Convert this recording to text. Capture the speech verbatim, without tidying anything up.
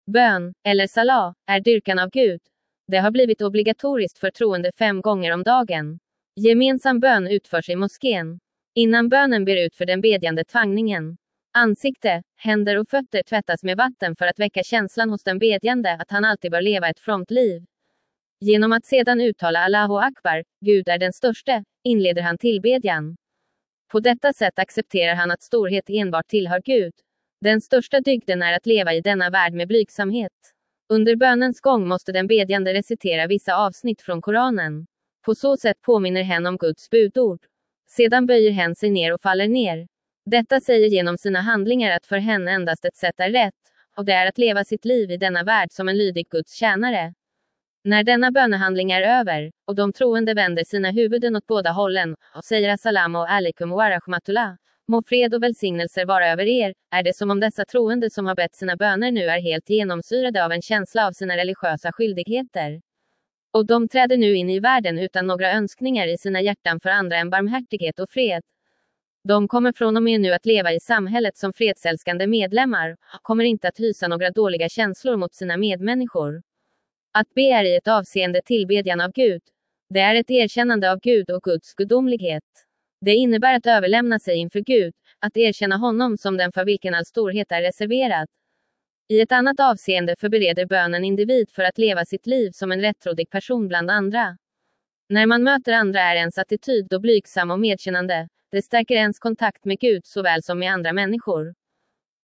Bön, eller salah, är dyrkan av Gud. Det har blivit obligatoriskt för troende fem gånger om dagen. Gemensam bön utförs i moskén. Innan bönen ber ut för den bedjande tvangningen. Ansikte, händer och fötter tvättas med vatten för att väcka känslan hos den bedjande att han alltid bör leva ett fromt liv. Genom att sedan uttala Allahu Akbar, Gud är den störste, inleder han tillbedjan. På detta sätt accepterar han att storhet enbart tillhör Gud. Den största dygden är att leva i denna värld med blygsamhet. Under bönens gång måste den bedjande recitera vissa avsnitt från Koranen. På så sätt påminner hen om Guds budord. Sedan böjer hen sig ner och faller ner. Detta säger genom sina handlingar att för henne endast ett sätt är rätt, och det är att leva sitt liv i denna värld som en lydig Guds tjänare. När denna bönehandling är över, och de troende vänder sina huvuden åt båda hållen, och säger assalamu alaikum wa rahmatullah, må fred och välsignelser vara över er, är det som om dessa troende som har bett sina böner nu är helt genomsyrade av en känsla av sina religiösa skyldigheter. Och de träder nu in i världen utan några önskningar i sina hjärtan för andra än barmhärtighet och fred. De kommer från och med nu att leva i samhället som fredsälskande medlemmar, och kommer inte att hysa några dåliga känslor mot sina medmänniskor. Att be är i ett avseende tillbedjan av Gud. Det är ett erkännande av Gud och Guds gudomlighet. Det innebär att överlämna sig inför Gud, att erkänna honom som den för vilken all storhet är reserverad. I ett annat avseende förbereder bönen individ för att leva sitt liv som en rättrådig person bland andra. När man möter andra är ens attityd då blygsam och medkännande. Det stärker ens kontakt med Gud såväl som med andra människor.